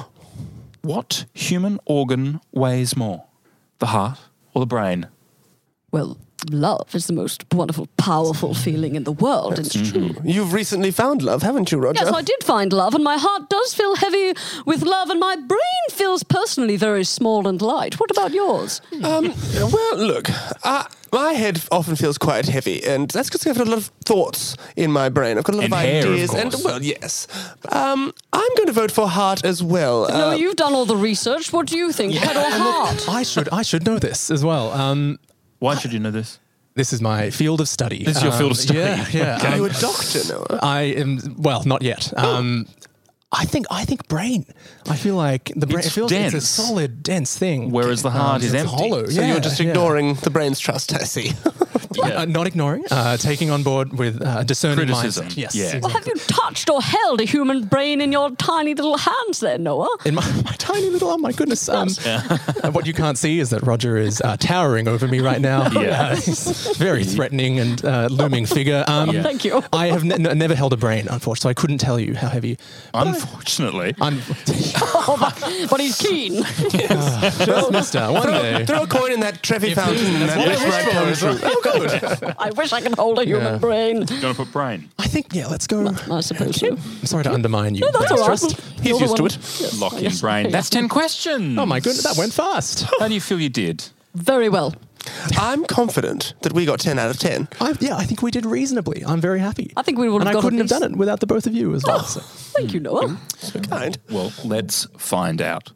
Speaker 1: What human organ weighs more? The heart or the brain?
Speaker 10: Well, love is the most wonderful, powerful feeling in the world.
Speaker 11: That's
Speaker 10: and
Speaker 11: true. You've recently found love, haven't you, Roger?
Speaker 10: Yes, I did find love, and my heart does feel heavy with love, and my brain feels personally very small and light. What about yours?
Speaker 11: Um, well, look, uh, my head often feels quite heavy, and that's because I've got a lot of thoughts in my brain. I've got a lot
Speaker 1: And
Speaker 11: of
Speaker 1: hair, of
Speaker 11: ideas, and
Speaker 1: course.
Speaker 11: well, yes. Um, I'm going to vote for heart as well.
Speaker 10: no,
Speaker 11: Uh,
Speaker 10: you've done all the research. What do you think, head or heart?
Speaker 9: I should I should know this as well. Um,
Speaker 1: Why should you know this?
Speaker 9: this is my field of study.
Speaker 1: This is your field of study.
Speaker 9: Yeah, yeah.
Speaker 11: Are you a
Speaker 9: Um,
Speaker 11: doctor, Noah?
Speaker 9: I am well, not yet. Um, I think I think brain. I feel like the brain.
Speaker 1: It's
Speaker 9: It feels
Speaker 1: dense.
Speaker 9: it's a solid, dense thing.
Speaker 1: Whereas the heart
Speaker 9: Um,
Speaker 1: is
Speaker 9: it's
Speaker 1: empty.
Speaker 9: hollow.
Speaker 11: So
Speaker 9: yeah,
Speaker 11: you're just
Speaker 9: yeah.
Speaker 11: ignoring the brain's trust, I see.
Speaker 9: Uh, not ignoring, uh, taking on board with uh, discerning
Speaker 1: Criticism.
Speaker 9: mindset. Yes.
Speaker 1: Yeah.
Speaker 10: Well, have you touched or held a human brain in your tiny little hands there, Noah?
Speaker 9: In my, my tiny little, oh my goodness. Um, uh, what you can't see is that Roger is uh, towering over me right now.
Speaker 1: Yeah.
Speaker 9: Uh, he's very threatening and uh, looming figure. Um,
Speaker 1: Yeah.
Speaker 10: Thank you.
Speaker 9: I have ne- n- never held a brain, unfortunately, so I couldn't tell you how heavy.
Speaker 1: Unfortunately.
Speaker 9: I'm
Speaker 10: Oh, but, but he's keen.
Speaker 9: just mister One day.
Speaker 11: Throw a coin in that Trevi fountain, and that wish might come true. Oh, good.
Speaker 10: I wish I could hold a human
Speaker 9: Yeah.
Speaker 10: brain.
Speaker 1: You're going to put brain.
Speaker 9: I think, yeah, let's go.
Speaker 10: I suppose so.
Speaker 9: I'm sorry to undermine you.
Speaker 10: No, that's all right.
Speaker 9: Trust.
Speaker 11: He's
Speaker 10: You're the
Speaker 11: used to
Speaker 10: one-
Speaker 11: it.
Speaker 10: Yes.
Speaker 1: Lock in
Speaker 10: Yes.
Speaker 1: brain. That's ten questions.
Speaker 9: Oh my goodness, that went fast.
Speaker 1: How do you feel you did?
Speaker 10: Very well.
Speaker 11: I'm confident that we got ten out of ten.
Speaker 9: I, yeah, I think we did reasonably. I'm very happy.
Speaker 10: I think we would
Speaker 9: and
Speaker 10: have
Speaker 9: I
Speaker 10: got
Speaker 9: couldn't
Speaker 10: at
Speaker 9: have done
Speaker 10: least-
Speaker 9: it without the both of you as well. So.
Speaker 10: Thank you, Noah.
Speaker 11: So kind.
Speaker 1: Well, let's find out.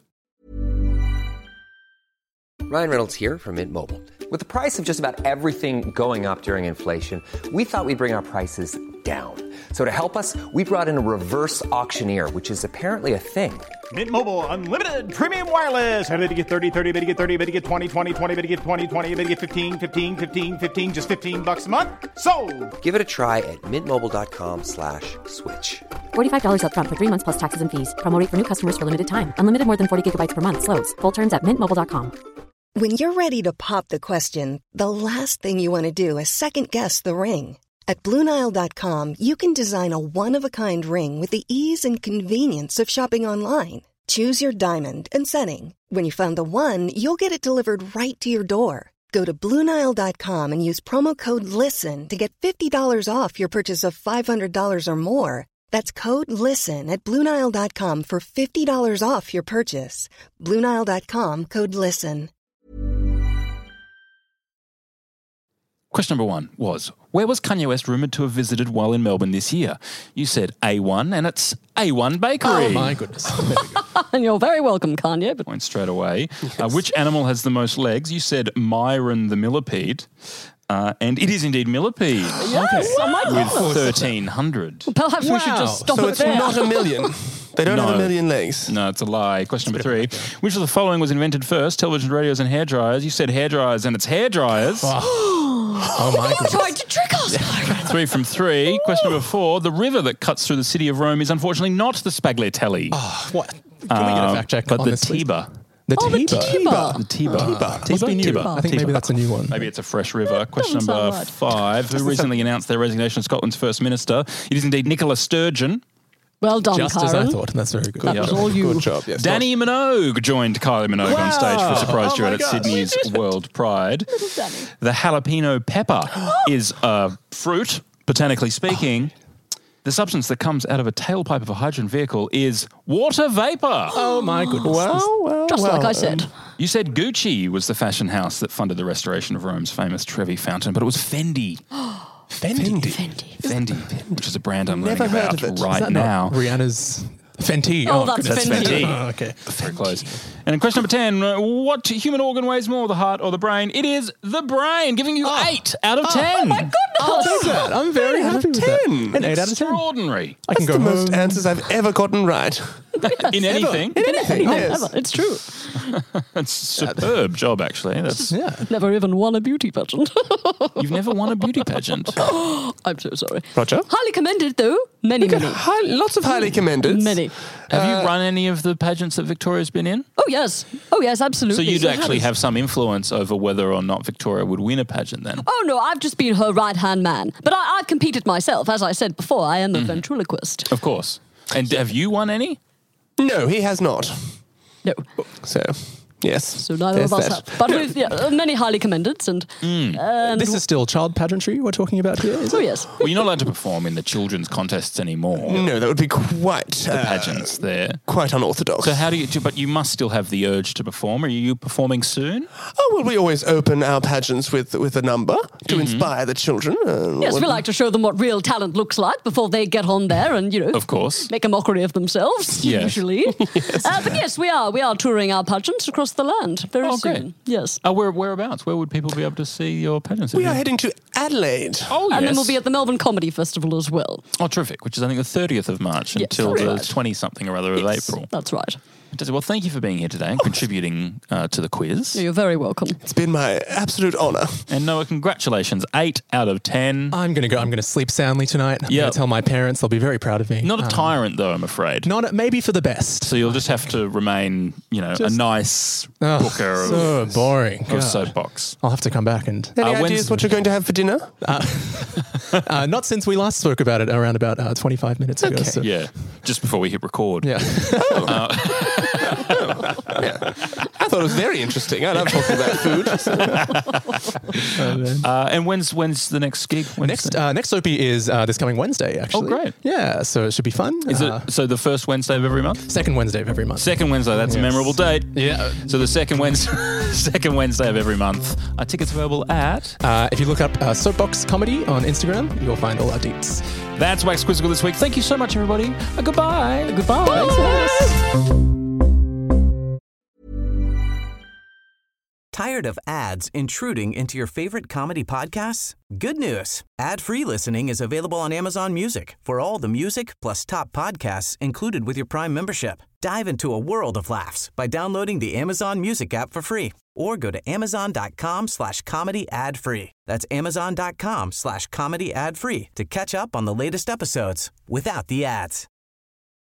Speaker 4: Ryan Reynolds here from Mint Mobile. With the price of just about everything going up during inflation, we thought we'd bring our prices down. So to help us, we brought in a reverse auctioneer, which is apparently a thing.
Speaker 5: Mint Mobile Unlimited Premium Wireless. Ready to get thirty, thirty, bit to get thirty, bit to get twenty, twenty, twenty, bit to get twenty, twenty, bit to get fifteen, fifteen, fifteen, fifteen, just fifteen bucks a month? Sold!
Speaker 4: Give it a try at mintmobile.com slash switch.
Speaker 6: forty-five dollars up front for three months plus taxes and fees. Promo rate for new customers for limited time. Unlimited more than forty gigabytes per month. Slows full terms at mint mobile dot com.
Speaker 7: When you're ready to pop the question, the last thing you want to do is second-guess the ring. At Blue Nile dot com, you can design a one-of-a-kind ring with the ease and convenience of shopping online. Choose your diamond and setting. When you find the one, you'll get it delivered right to your door. Go to Blue Nile dot com and use promo code LISTEN to get fifty dollars off your purchase of five hundred dollars or more. That's code LISTEN at Blue Nile dot com for fifty dollars off your purchase. Blue Nile dot com, code LISTEN.
Speaker 1: Question number one was, where was Kanye West rumoured to have visited while in Melbourne this year? You said A one, and it's A one Bakery.
Speaker 9: Oh my goodness. There we go.
Speaker 10: And you're very welcome, Kanye. But
Speaker 1: Point straight away. Uh, which animal has the most legs? You said Myron the millipede. Uh, and it is indeed millipede.
Speaker 10: yes, oh my
Speaker 1: With
Speaker 10: goodness.
Speaker 1: thirteen hundred.
Speaker 10: Perhaps we should
Speaker 9: Wow.
Speaker 10: just stop
Speaker 11: So
Speaker 10: it
Speaker 11: it's
Speaker 10: there.
Speaker 11: not a million. They don't have
Speaker 1: No.
Speaker 11: a million legs.
Speaker 1: No, it's a lie. Question number three. Which of the following was invented first? Television, radios, and hairdryers. You said hairdryers, and it's hairdryers.
Speaker 9: Oh my
Speaker 10: You
Speaker 9: goodness.
Speaker 10: tried to trick us.
Speaker 1: Three from three. Question number four. The river that cuts through the city of Rome is unfortunately not the Spagliatelli,
Speaker 9: What? Can we get a
Speaker 1: uh,
Speaker 9: fact check
Speaker 1: but
Speaker 9: on
Speaker 1: the
Speaker 9: this, please?
Speaker 1: Tiber.
Speaker 9: The
Speaker 10: Oh, the
Speaker 9: Tiber.
Speaker 10: Tiber.
Speaker 1: The Tiber.
Speaker 9: Tiber. Must be new.
Speaker 1: Tiber.
Speaker 9: I think maybe that's a new one.
Speaker 1: Maybe it's a fresh river. Question
Speaker 10: Doesn't
Speaker 1: number
Speaker 10: sound right.
Speaker 1: five. Who recently announced their resignation as Scotland's First Minister? It is indeed Nicola Sturgeon.
Speaker 10: Well done,
Speaker 9: Just
Speaker 10: Kyron.
Speaker 9: as I thought. That's very good.
Speaker 10: That was all you.
Speaker 11: Good job. Yes.
Speaker 1: Danny Minogue joined Kylie Minogue on stage for a surprise
Speaker 11: Oh
Speaker 1: duet
Speaker 11: my
Speaker 1: at
Speaker 11: gosh.
Speaker 1: Sydney's World Pride.
Speaker 10: Danny.
Speaker 1: The jalapeno pepper is a fruit, botanically speaking. The substance that comes out of a tailpipe of a hydrogen vehicle is water vapor.
Speaker 9: Oh my goodness.
Speaker 11: Well, well,
Speaker 10: Just
Speaker 11: well,
Speaker 10: like I said.
Speaker 11: um,
Speaker 1: You said Gucci was the fashion house that funded the restoration of Rome's famous Trevi Fountain, but it was Fendi.
Speaker 9: Fendi.
Speaker 10: Fendi.
Speaker 1: Fendi, which is a brand I'm
Speaker 11: Never
Speaker 1: learning
Speaker 11: heard
Speaker 1: about
Speaker 11: of it. Is
Speaker 1: right
Speaker 9: Is that
Speaker 1: now.
Speaker 9: not Rihanna's Fenty?
Speaker 10: Oh, that's
Speaker 9: goodness.
Speaker 10: Fendi.
Speaker 9: Oh, okay.
Speaker 1: Very close. And in question number ten, uh, what human organ weighs more, the heart or the brain? It is the brain, giving you eight out of ten.
Speaker 10: Oh my goodness!
Speaker 9: I'll take that. I'm very happy with that.
Speaker 11: ten.
Speaker 9: An eight out of ten.
Speaker 1: Extraordinary.
Speaker 9: I can
Speaker 11: That's
Speaker 9: go
Speaker 11: the most
Speaker 9: home.
Speaker 11: answers I've ever gotten right.
Speaker 1: In anything.
Speaker 11: In anything,
Speaker 10: Oh,
Speaker 11: yes.
Speaker 10: never. It's true.
Speaker 1: That's a superb job, actually. That's
Speaker 9: Yeah.
Speaker 10: Never even won a beauty pageant.
Speaker 1: You've never won a beauty pageant.
Speaker 10: I'm so sorry.
Speaker 11: Roger?
Speaker 10: Highly commended, though. Many, many.
Speaker 11: Hi, lots of highly commended.
Speaker 10: Many.
Speaker 1: Have
Speaker 11: Uh,
Speaker 1: you run any of the pageants that Victoria's been in?
Speaker 10: Oh, yes. Oh, yes, absolutely.
Speaker 1: So you'd actually
Speaker 10: yes.
Speaker 1: have some influence over whether or not Victoria would win a pageant then?
Speaker 10: Oh, no, I've just been her right-hand man. But I, I've competed myself. As I said before, I am a
Speaker 1: Mm-hmm.
Speaker 10: ventriloquist.
Speaker 1: Of course. And have you won any?
Speaker 11: No, he has not.
Speaker 10: No.
Speaker 11: So, yes.
Speaker 10: So neither
Speaker 11: there's
Speaker 10: of us
Speaker 11: that.
Speaker 10: have. But with yeah, uh, many highly commended and...
Speaker 1: Mm.
Speaker 10: and
Speaker 9: This is still child pageantry we're talking about here, is
Speaker 10: Oh,
Speaker 9: it?
Speaker 10: yes.
Speaker 1: Well, you're not allowed to perform in the children's contests anymore.
Speaker 11: No, that would be quite
Speaker 1: The
Speaker 11: uh,
Speaker 1: pageants there.
Speaker 11: quite unorthodox.
Speaker 1: So how do you do, but you must still have the urge to perform. Are you performing soon?
Speaker 11: Oh well, we always open our pageants with with a number to inspire the children. Uh,
Speaker 10: Yes, we
Speaker 11: what-
Speaker 10: like to show them what real talent looks like before they get on there and, you know...
Speaker 1: Of course.
Speaker 10: Make a mockery of themselves,
Speaker 1: Yes.
Speaker 10: usually. uh, but yes, we are. We are touring our pageants across the land very
Speaker 1: Oh,
Speaker 10: soon.
Speaker 1: great.
Speaker 10: Yes.
Speaker 1: Uh, where, whereabouts? Where would people be able to see your pageants?
Speaker 11: We are heading to Adelaide.
Speaker 1: Oh, yes.
Speaker 10: And then we'll be at the Melbourne Comedy Festival as well.
Speaker 1: Oh, terrific, which is, I think, the thirtieth of March
Speaker 10: Yes,
Speaker 1: until
Speaker 10: that's
Speaker 1: the
Speaker 10: right.
Speaker 1: twenty-something or other of
Speaker 10: Yes,
Speaker 1: April.
Speaker 10: That's right.
Speaker 1: Fantastic. Well, thank you for being here today and contributing uh, to the quiz.
Speaker 10: You're very welcome.
Speaker 11: It's been my absolute honour.
Speaker 1: And Noah, congratulations. eight out of ten.
Speaker 9: I'm going to go. I'm going to sleep soundly tonight. I'm
Speaker 1: Yeah.
Speaker 9: going to tell my parents. They'll be very proud of me.
Speaker 1: Not a
Speaker 9: Um,
Speaker 1: tyrant, though, I'm afraid.
Speaker 9: Not a, maybe for the best.
Speaker 1: So you'll just have to remain, you know, a
Speaker 9: Just-
Speaker 1: nice
Speaker 9: Oh,
Speaker 1: booker of,
Speaker 9: so boring.
Speaker 1: of
Speaker 9: God.
Speaker 1: soapbox.
Speaker 9: I'll have to come back and
Speaker 11: Any
Speaker 1: Uh, when's-
Speaker 11: ideas what you're going to have for dinner?
Speaker 9: uh, not since we last spoke about it around about uh, twenty-five minutes ago.
Speaker 11: Okay.
Speaker 9: So,
Speaker 1: Yeah, just before we hit record.
Speaker 9: yeah.
Speaker 11: I thought it was very interesting. I love talking about food.
Speaker 9: Oh, man.
Speaker 1: Uh, and when's when's the next gig? When's
Speaker 9: Next,
Speaker 1: the-
Speaker 9: uh, next Soapy is uh, this coming Wednesday. Actually,
Speaker 1: Oh, great.
Speaker 9: Yeah, so it should be fun.
Speaker 1: is
Speaker 9: Uh,
Speaker 1: it so the first Wednesday of every month?
Speaker 9: second Wednesday of every month?
Speaker 1: Second Wednesday. That's a
Speaker 9: Yes.
Speaker 1: memorable date.
Speaker 9: Yeah.
Speaker 1: So the second Wednesday, second Wednesday of every month. Are tickets available at?
Speaker 9: Uh, if you look up uh, Soapbox Comedy on Instagram, you'll find all our deets.
Speaker 1: That's Wax Quizzical this week. Thank you so much, everybody. Uh, goodbye.
Speaker 10: Goodbye.
Speaker 8: Tired of ads intruding into your favorite comedy podcasts? Good news. Ad-free listening is available on Amazon Music for all the music plus top podcasts included with your Prime membership. Dive into a world of laughs by downloading the Amazon Music app for free or go to amazon.com slash comedy ad free. That's amazon.com slash comedy ad free to catch up on the latest episodes without the ads.